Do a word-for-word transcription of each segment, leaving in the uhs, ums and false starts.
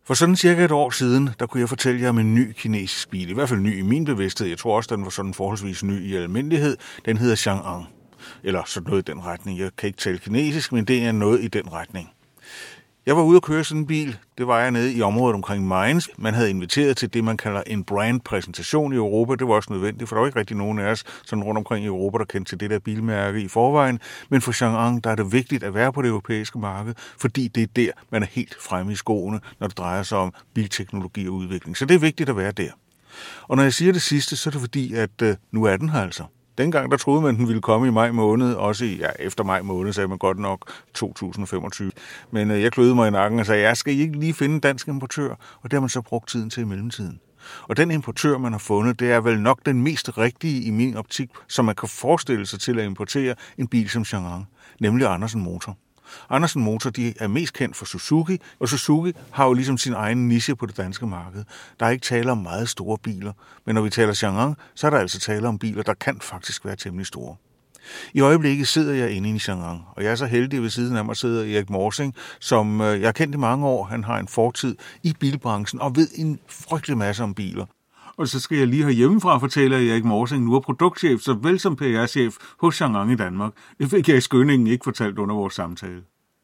For sådan cirka et år siden, der kunne jeg fortælle jer om en ny kinesisk bil. I hvert fald ny i min bevidsthed. Jeg tror også, den var sådan forholdsvis ny i almindelighed. Den hedder Chang'an. Eller sådan noget i den retning. Jeg kan ikke tale kinesisk, men det er noget i den retning. Jeg var ude at køre sådan en bil. Det var jeg nede i området omkring Mainz. Man havde inviteret til det, man kalder en brandpræsentation i Europa. Det var også nødvendigt, for der var ikke rigtig nogen af os sådan rundt omkring i Europa, der kendte til det der bilmærke i forvejen. Men for Chang'an, der er det vigtigt at være på det europæiske marked, fordi det er der, man er helt fremme i skoene, når det drejer sig om bilteknologi og udvikling. Så det er vigtigt at være der. Og når jeg siger det sidste, så er det fordi, at øh, nu er den her altså. Dengang der troede man, at den ville komme i maj måned, også i, ja, efter maj måned, sagde man godt nok to tusind og femogtyve. Men øh, jeg kløede mig i nakken og sagde, jeg skal ikke lige finde en dansk importør, og det har man så brugt tiden til i mellemtiden. Og den importør, man har fundet, det er vel nok den mest rigtige i min optik, som man kan forestille sig til at importere en bil som Chang'an, nemlig Andersen Motor. Andersen Motor, de er mest kendt for Suzuki, og Suzuki har jo ligesom sin egen niche på det danske marked. Der er ikke tale om meget store biler, men når vi taler Chang'an, så er der altså tale om biler, der kan faktisk være temmelig store. I øjeblikket sidder jeg inde i en Chang'an, og jeg er så heldig, at ved siden af mig sidder Erik Morsing, som jeg har kendt i mange år. Han har en fortid i bilbranchen og ved en frygtelig masse om biler. Og så skal jeg lige herhjemmefra fortælle, at Erik Morsing nu er produktchef, såvel som P R-chef hos Chang'an i Danmark. Det fik jeg i Skønningen ikke fortalt under vores samtale.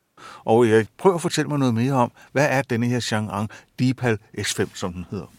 Og Erik, prøv at fortælle mig noget mere om, hvad er denne her Chang'an Deepal S fem, som den hedder?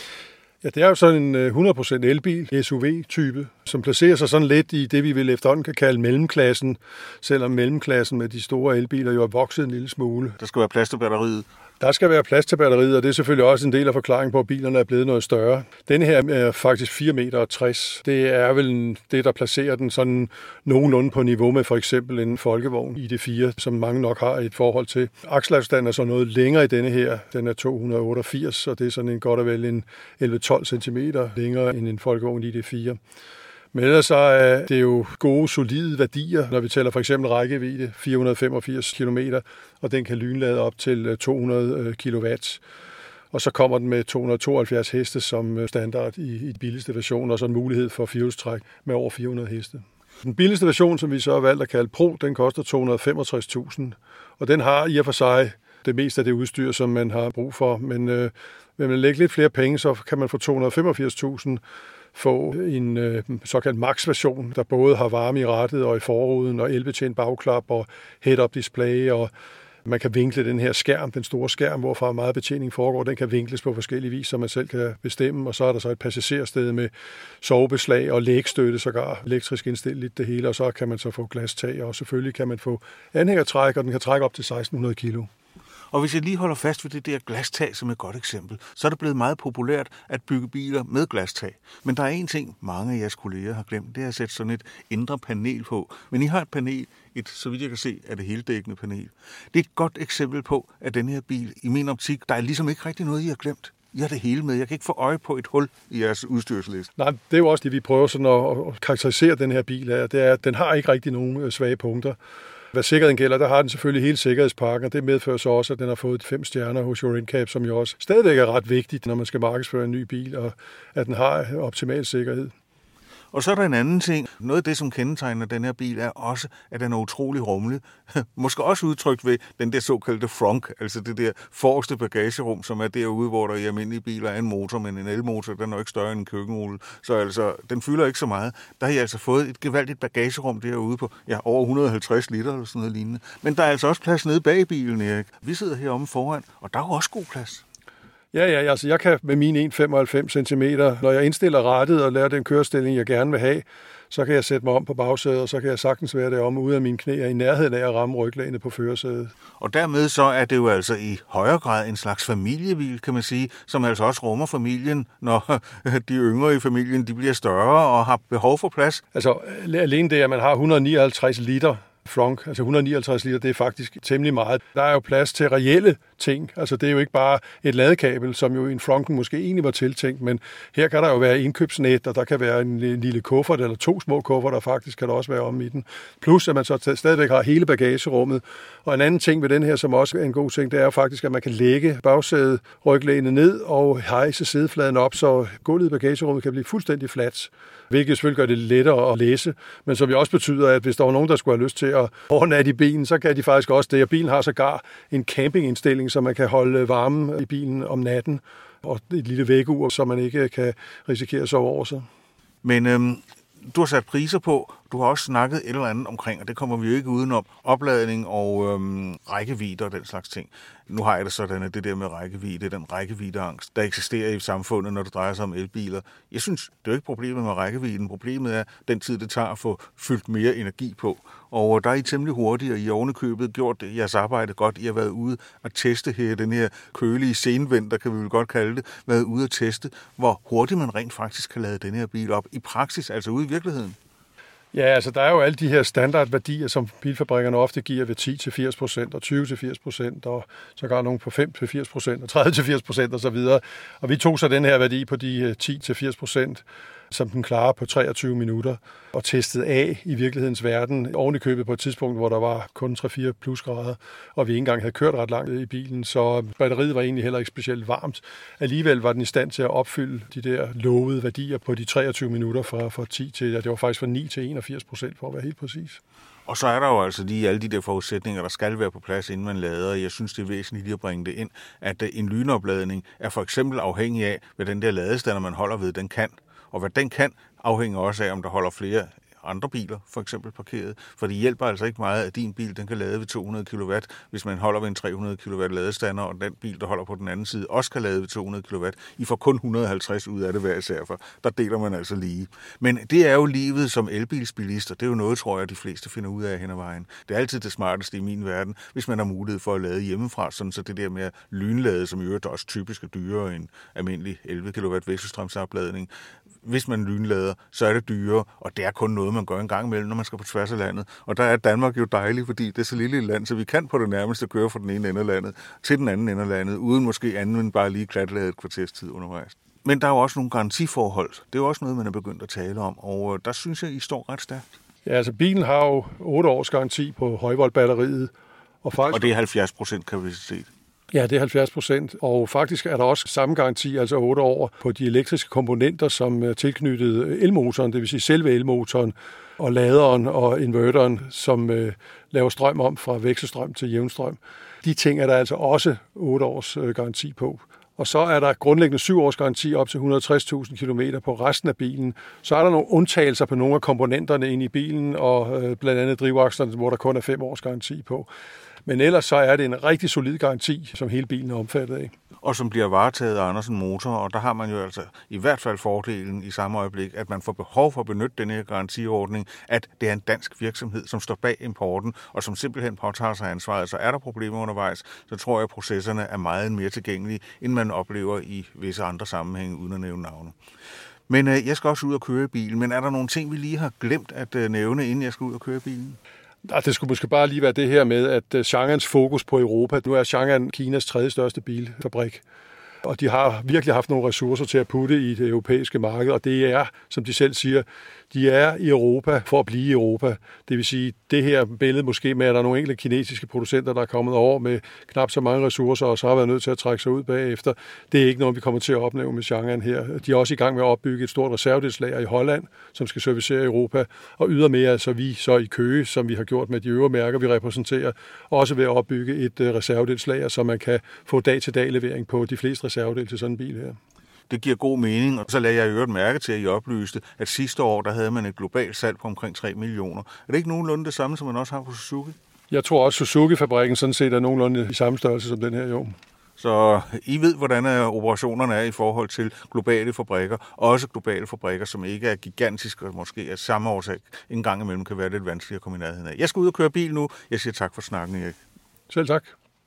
Ja, det er jo sådan en hundrede procent elbil, S U V-type, som placerer sig sådan lidt i det, vi vil efterhånden kan kalde mellemklassen, selvom mellemklassen med de store elbiler jo er vokset en lille smule. Der skal være plads til batteriet. Der skal være plads til batteriet, og det er selvfølgelig også en del af forklaringen på, at bilerne er blevet noget større. Denne her er faktisk fire komma tres meter. Det er vel det, der placerer den sådan nogenlunde på niveau med for eksempel en folkevogn I D fire, som mange nok har et forhold til. Akselafstanden er så noget længere i denne her. Den er to hundrede og otteogfirs, og det er sådan en godt og vel en elleve til tolv centimeter længere end en folkevogn I D fire. Men ellers så er det jo gode, solide værdier, når vi tæller for eksempel rækkevidde, fire hundrede og femogfirs kilometer, og den kan lynlade op til to hundrede kilowatt. Og så kommer den med to hundrede og tooghalvfjerds heste som standard i, i den billigste version, og så en mulighed for firehjulstræk med over fire hundrede heste. Den billigste version, som vi så har valgt at kalde Pro, den koster to hundrede og femogtres tusind, og den har i og for sig det meste af det udstyr, som man har brug for. Men øh, hvis man lægger lidt flere penge, så kan man få to hundrede og femogfirs tusind få en øh, såkaldt max-version, der både har varme i rattet og i forruden, og elbetjent bagklap og head-up display, og man kan vinkle den her skærm, den store skærm, hvorfra meget betjening foregår, den kan vinkles på forskellige vis, så man selv kan bestemme, og så er der så et passagersted med sovebeslag og lægstøtte, sågar elektrisk indstillet det hele, og så kan man så få glastag, og selvfølgelig kan man få anhængertræk, og den kan trække op til seksten hundrede kilo. Og hvis jeg lige holder fast ved det der glastag som et godt eksempel, så er det blevet meget populært at bygge biler med glastag. Men der er en ting, mange af jeres kolleger har glemt, det er at sætte sådan et indre panel på. Men I har et panel, et, så vidt jeg kan se, er det heldækkende panel. Det er et godt eksempel på, at den her bil, i min optik, der er ligesom ikke rigtig noget, I har glemt. I har det hele med. Jeg kan ikke få øje på et hul i jeres udstyrsliste. Nej, det er jo også det, vi prøver sådan at karakterisere den her bil af. Det er, at den har ikke rigtig nogen svage punkter. Hvad sikkerheden gælder, der har den selvfølgelig hele sikkerhedspakken, og det medfører så også, at den har fået fem stjerner hos Euro N C A P, som jo også stadigvæk er ret vigtigt, når man skal markedsføre en ny bil, og at den har optimal sikkerhed. Og så er der en anden ting. Noget af det, som kendetegner den her bil, er også, at den er utrolig rummelig. Måske også udtrykt ved den der såkaldte frunk, altså det der forreste bagagerum, som er derude, hvor der i almindelige biler er en motor, men en elmotor, den er ikke større end en køkkenrulle. Så altså, den fylder ikke så meget. Der har I altså fået et gevaldigt bagagerum derude på ja, over et hundrede og halvtreds liter eller sådan noget lignende. Men der er altså også plads nede bag bilen, Erik. Vi sidder heromme foran, og der er jo også god plads. Ja, ja, altså jeg kan med mine en komma femoghalvfems centimeter, når jeg indstiller rattet og lærer den kørestilling, jeg gerne vil have, så kan jeg sætte mig om på bagsædet, og så kan jeg sagtens være deromme ude af mine knæ og i nærheden af at ramme ryglagene på førersædet. Og dermed så er det jo altså i højere grad en slags familiebil, kan man sige, som altså også rummer familien, når de yngre i familien de bliver større og har behov for plads. Altså alene det, at man har et hundrede og nioghalvtreds liter frunk, altså et hundrede og nioghalvtreds liter, det er faktisk temmelig meget. Der er jo plads til reelle ting, altså det er jo ikke bare et ladekabel, som jo i en frunken måske egentlig var tiltænkt, men her kan der jo være indkøbsnet, og der kan være en lille kuffert, eller to små kufferter, faktisk kan der også være om i den. Plus at man så stadigvæk har hele bagagerummet. Og en anden ting ved den her, som også er en god ting, det er jo faktisk, at man kan lægge bagsædet ryglænet ned og hejse sædefladen op, så gulvet i bagagerummet kan blive fuldstændig fladt. Hvilket selvfølgelig gør det lettere at læse, men som jo også betyder, at hvis der var nogen, der skulle have lyst til at overnatte i bilen, så kan de faktisk også det. Og bilen har sågar en campingindstilling, så man kan holde varme i bilen om natten, og et lille vækkeur, så man ikke kan risikere at sove over sig. Men øhm, du har sat priser på, du har også snakket et eller andet omkring, og det kommer vi jo ikke udenom, opladning og øhm, rækkevidde og den slags ting. Nu har jeg det sådan, at det der med rækkevidde, den rækkeviddeangst, der eksisterer i samfundet, når det drejer sig om elbiler. Jeg synes, det er jo ikke problemet med rækkevidden. Problemet er den tid, det tager at få fyldt mere energi på. Og der er I temmelig hurtigt, og I har ovenikøbet gjort det, jeres arbejde godt. I har været ude at teste her, den her kølige senvinter, kan vi vel godt kalde det, været ude at teste, hvor hurtigt man rent faktisk kan lade den her bil op i praksis, altså ude i virkeligheden. Ja, altså der er jo alle de her standardværdier, som bilfabrikkerne ofte giver ved ti til firs procent og tyve til firs procent, og så går nogen på fem til firs procent og tredive til firs procent osv. Og vi tog så den her værdi på de ti til firs procent, som den klarer på treogtyve minutter, og testet af i virkelighedens verden, oven i købet på et tidspunkt, hvor der var kun tre fire plusgrader, og vi ikke engang havde kørt ret langt i bilen, så batteriet var egentlig heller ikke specielt varmt. Alligevel var den i stand til at opfylde de der lovede værdier på de treogtyve minutter fra, fra ti til, ja, det var faktisk fra ni til enogfirs procent, for at være helt præcis. Og så er der jo altså lige alle de der forudsætninger, der skal være på plads, inden man lader. Jeg synes, det er væsentligt lige at bringe det ind, at en lynopladning er for eksempel afhængig af, hvad den der ladestander, man holder ved, den kan. Og hvad den kan, afhænger også af, om der holder flere andre biler, for eksempel parkeret. For det hjælper altså ikke meget, at din bil den kan lade ved to hundrede kilowatt, hvis man holder ved en tre hundrede kilowatt ladestander, og den bil, der holder på den anden side, også kan lade ved to hundrede kilowatt. I får kun et hundrede og halvtreds ud af det hver især, for der deler man altså lige. Men det er jo livet som elbilsbilist, og det er jo noget, tror jeg, de fleste finder ud af hen ad vejen. Det er altid det smarteste i min verden, hvis man har mulighed for at lade hjemmefra, sådan så det der med at lynlade, som i øvrigt også typisk er dyrere end almindelig elleve kilowatt vekselstrømsopladning. Hvis man lynlader, så er det dyrere, og det er kun noget, man gør en gang imellem, når man skal på tværs af landet. Og der er Danmark jo dejligt, fordi det er så lille et land, så vi kan på det nærmeste køre fra den ene ende af landet til den anden ende af landet, uden måske anden end bare lige klatlade et kvarters tid undervejs. Men der er jo også nogle garantiforhold. Det er jo også noget, man er begyndt at tale om, og der synes jeg, I står ret stærkt. Ja, altså bilen har jo otte års garanti på højvoltbatteriet. Og, faktisk... og det er halvfjerds procent kapacitet. Ja, det er halvfjerds procent, og faktisk er der også samme garanti, altså otte år, på de elektriske komponenter, som er tilknyttet elmotoren, det vil sige selve elmotoren, og laderen og inverteren, som øh, laver strøm om fra vekselstrøm til jævnstrøm. De ting er der altså også otte års øh, garanti på. Og så er der grundlæggende syv års garanti op til et hundrede og tres tusind kilometer på resten af bilen. Så er der nogle undtagelser på nogle af komponenterne inde i bilen, og øh, blandt andet drivakslerne, hvor der kun er fem års garanti på. Men ellers så er det en rigtig solid garanti, som hele bilen er omfattet af. Og som bliver varetaget af Andersen Motor, og der har man jo altså i hvert fald fordelen i samme øjeblik, at man får behov for at benytte den her garantiordning, at det er en dansk virksomhed, som står bag importen, og som simpelthen påtager sig ansvaret. Så er der problemer undervejs, så tror jeg, at processerne er meget mere tilgængelige, end man oplever i visse andre sammenhænge, uden at nævne navne. Men øh, jeg skal også ud og køre i bilen, men er der nogle ting, vi lige har glemt at øh, nævne, inden jeg skal ud og køre i bilen? Det skulle måske bare lige være det her med, at Changan's fokus på Europa. Nu er Changan Kinas tredje største bilfabrik, og de har virkelig haft nogle ressourcer til at putte i det europæiske marked, og det er, som de selv siger, de er i Europa for at blive i Europa. Det vil sige, det her billede måske med, at der er nogle enkelte kinesiske producenter, der er kommet over med knap så mange ressourcer, og så har været nødt til at trække sig ud bagefter. Det er ikke noget, vi kommer til at opleve med Changan her. De er også i gang med at opbygge et stort reservedelslager i Holland, som skal servicere Europa, og ydermere så vi så i Køge, som vi har gjort med de øvrige mærker, vi repræsenterer, også ved at opbygge et reservedelslager, så man kan få dag-til-dag levering på de fleste reservedele til sådan en bil her. Det giver god mening, og så lader jeg i øvrigt mærke til, at I oplyste, at sidste år, der havde man et globalt salg på omkring tre millioner. Er det ikke nogenlunde det samme, som man også har på Suzuki? Jeg tror også, Suzuki-fabrikken sådan set er nogenlunde i samme størrelse som den her, jo. Så I ved, hvordan operationerne er i forhold til globale fabrikker, også globale fabrikker, som ikke er gigantiske, og måske af samme årsag en gang imellem kan være lidt vanskeligt at komme i nærheden af. Jeg skal ud og køre bil nu. Jeg siger tak for snakken, Erik. Selv tak.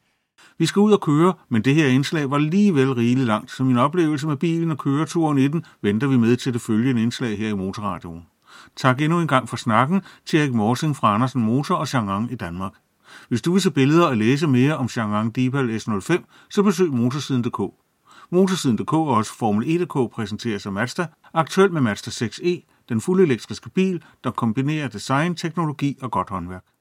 Vi skal ud og køre, men det her indslag var alligevel rigeligt langt, så min oplevelse med bilen og køreturen i den venter vi med til det følgende indslag her i Motorradioen. Tak endnu en gang for snakken til Erik Morsing fra Andersen Motor og Chang'an i Danmark. Hvis du vil se billeder og læse mere om Chang'an Deepal S nul fem, så besøg motorsiden punktum d k. Motorsiden punktum d k og også Formel E punktum d k præsenteres af Mazda, aktuelt med Mazda seks e, den fuldelektriske bil, der kombinerer design, teknologi og godt håndværk.